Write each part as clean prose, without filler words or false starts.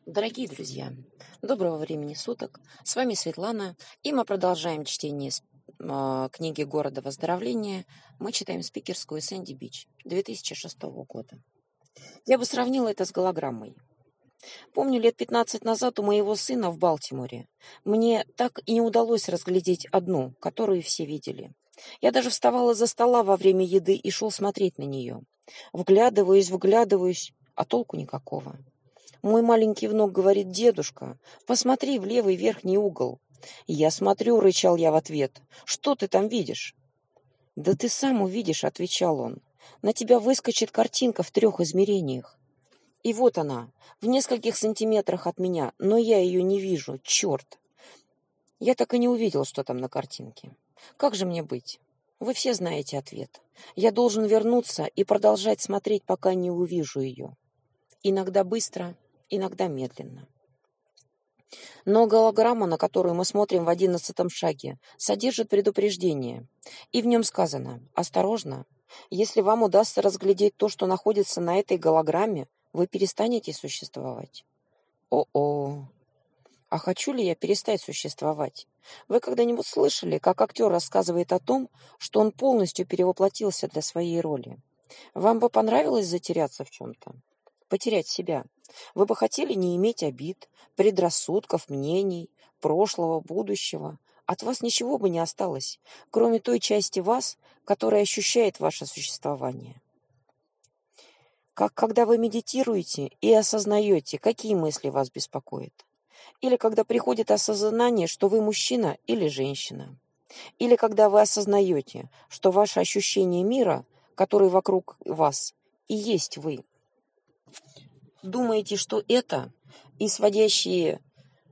Дорогие друзья, доброго времени суток. С вами Светлана, и мы продолжаем чтение книги «Города выздоровления». Мы читаем спикерскую Сэнди Бич 2006 года. Я бы сравнила это с голограммой. Помню, лет 15 назад у моего сына в Балтиморе мне так и не удалось разглядеть одну, которую все видели. Я даже вставала за стола во время еды и шел смотреть на нее. Вглядываюсь, а толку никакого. Мой маленький внук говорит: «Дедушка, посмотри в левый верхний угол». «Я смотрю», — рычал я в ответ. «Что ты там видишь?» «Да ты сам увидишь», — отвечал он. «На тебя выскочит картинка в 3 измерениях. И вот она, в нескольких сантиметрах от меня, но я ее не вижу, черт!» Я так и не увидел, что там на картинке. Как же мне быть? Вы все знаете ответ. Я должен вернуться и продолжать смотреть, пока не увижу ее. Иногда быстро, иногда медленно. Но голограмма, на которую мы смотрим в 11 шаге, содержит предупреждение. И в нем сказано: «Осторожно, если вам удастся разглядеть то, что находится на этой голограмме, вы перестанете существовать». О-о! А хочу ли я перестать существовать? Вы когда-нибудь слышали, как актер рассказывает о том, что он полностью перевоплотился для своей роли? Вам бы понравилось затеряться в чем-то? Потерять себя? Вы бы хотели не иметь обид, предрассудков, мнений, прошлого, будущего? От вас ничего бы не осталось, кроме той части вас, которая ощущает ваше существование. Как когда вы медитируете и осознаете, какие мысли вас беспокоят. Или когда приходит осознание, что вы мужчина или женщина. Или когда вы осознаете, что ваше ощущение мира, который вокруг вас, и есть вы. Думаете, что это и сводящие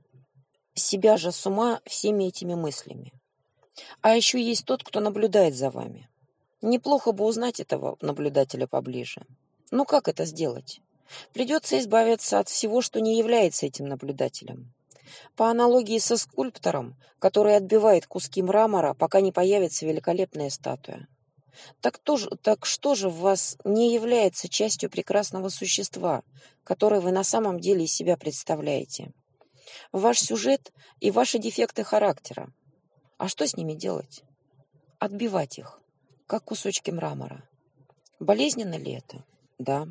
себя же с ума всеми этими мыслями. А еще есть тот, кто наблюдает за вами. Неплохо бы узнать этого наблюдателя поближе. Но как это сделать? Придется избавиться от всего, что не является этим наблюдателем. По аналогии со скульптором, который отбивает куски мрамора, пока не появится великолепная статуя. Так что же в вас не является частью прекрасного существа, которое вы на самом деле из себя представляете? Ваш сюжет и ваши дефекты характера. А что с ними делать? Отбивать их, как кусочки мрамора. Болезненно ли это? Да.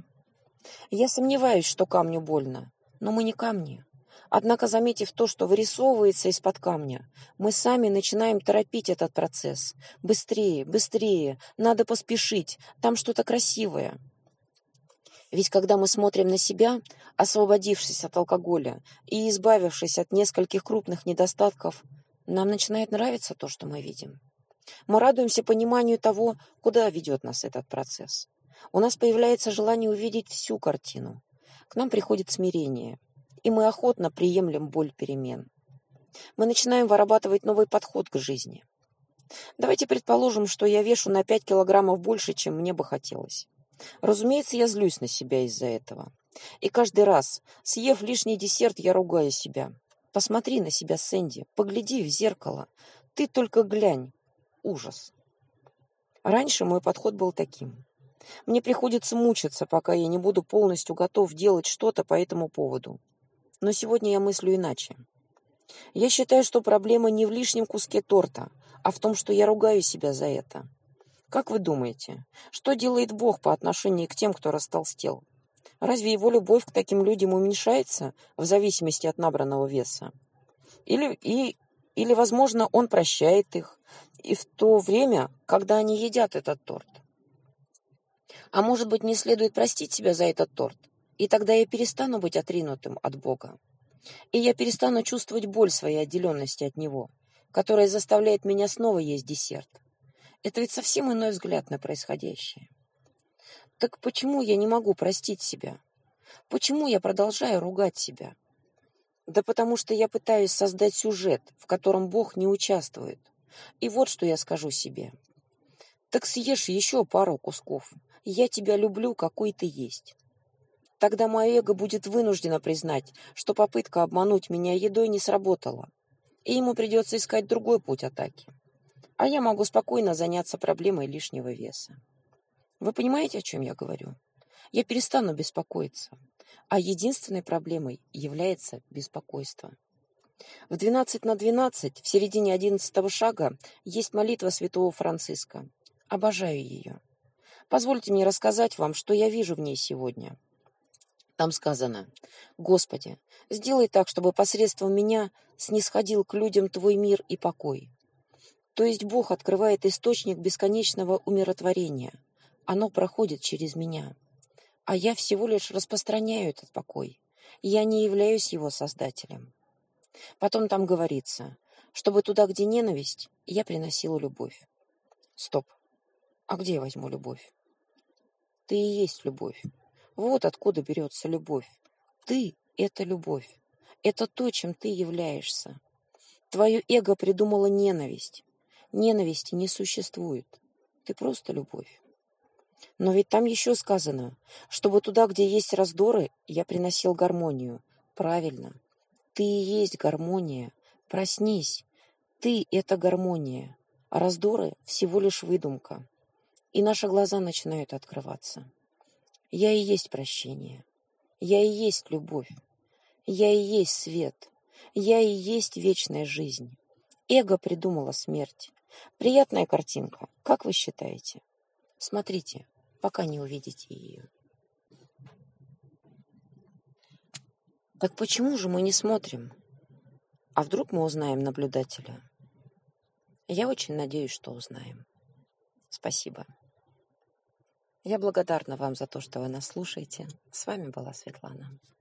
Я сомневаюсь, что камню больно, но мы не камни. Однако, заметив то, что вырисовывается из-под камня, мы сами начинаем торопить этот процесс. Быстрее, быстрее, надо поспешить, там что-то красивое. Ведь когда мы смотрим на себя, освободившись от алкоголя и избавившись от нескольких крупных недостатков, нам начинает нравиться то, что мы видим. Мы радуемся пониманию того, куда ведет нас этот процесс. У нас появляется желание увидеть всю картину. К нам приходит смирение, и мы охотно приемлем боль перемен. Мы начинаем вырабатывать новый подход к жизни. Давайте предположим, что я вешу на 5 килограммов больше, чем мне бы хотелось. Разумеется, я злюсь на себя из-за этого. И каждый раз, съев лишний десерт, я ругаю себя. Посмотри на себя, Сэнди, погляди в зеркало. Ты только глянь. Ужас. Раньше мой подход был таким. Мне приходится мучиться, пока я не буду полностью готов делать что-то по этому поводу. Но сегодня я мыслю иначе. Я считаю, что проблема не в лишнем куске торта, а в том, что я ругаю себя за это. Как вы думаете, что делает Бог по отношению к тем, кто растолстел? Разве его любовь к таким людям уменьшается в зависимости от набранного веса? Или, возможно, он прощает их и в то время, когда они едят этот торт? А может быть, мне следует простить себя за этот торт? И тогда я перестану быть отринутым от Бога. И я перестану чувствовать боль своей отделенности от Него, которая заставляет меня снова есть десерт. Это ведь совсем иной взгляд на происходящее. Так почему я не могу простить себя? Почему я продолжаю ругать себя? Да потому что я пытаюсь создать сюжет, в котором Бог не участвует. И вот что я скажу себе. Так съешь еще пару кусков. Я тебя люблю, какой ты есть. Тогда мое эго будет вынуждено признать, что попытка обмануть меня едой не сработала, и ему придется искать другой путь атаки. А я могу спокойно заняться проблемой лишнего веса. Вы понимаете, о чем я говорю? я перестану беспокоиться. А единственной проблемой является беспокойство. В 12 на 12, в середине 11-го шага, есть молитва святого Франциска. Обожаю ее. Позвольте мне рассказать вам, что я вижу в ней сегодня. Там сказано: «Господи, сделай так, чтобы посредством меня снисходил к людям Твой мир и покой». То есть Бог открывает источник бесконечного умиротворения. Оно проходит через меня. А я всего лишь распространяю этот покой. Я не являюсь его создателем. Потом там говорится, чтобы туда, где ненависть, я приносила любовь. Стоп. А где я возьму любовь? Ты и есть любовь. Вот откуда берется любовь. Ты — это любовь. Это то, чем ты являешься. Твое эго придумало ненависть. Ненависти не существует. Ты просто любовь. Но ведь там еще сказано, чтобы туда, где есть раздоры, я приносил гармонию. Правильно. Ты и есть гармония. Проснись. Ты — это гармония. А раздоры — всего лишь выдумка. И наши глаза начинают открываться. Я и есть прощение. Я и есть любовь. Я и есть свет. Я и есть вечная жизнь. Эго придумало смерть. Приятная картинка, как вы считаете? Смотрите, пока не увидите ее. Так почему же мы не смотрим? А вдруг мы узнаем наблюдателя? Я очень надеюсь, что узнаем. Спасибо. Я благодарна вам за то, что вы нас слушаете. С вами была Светлана.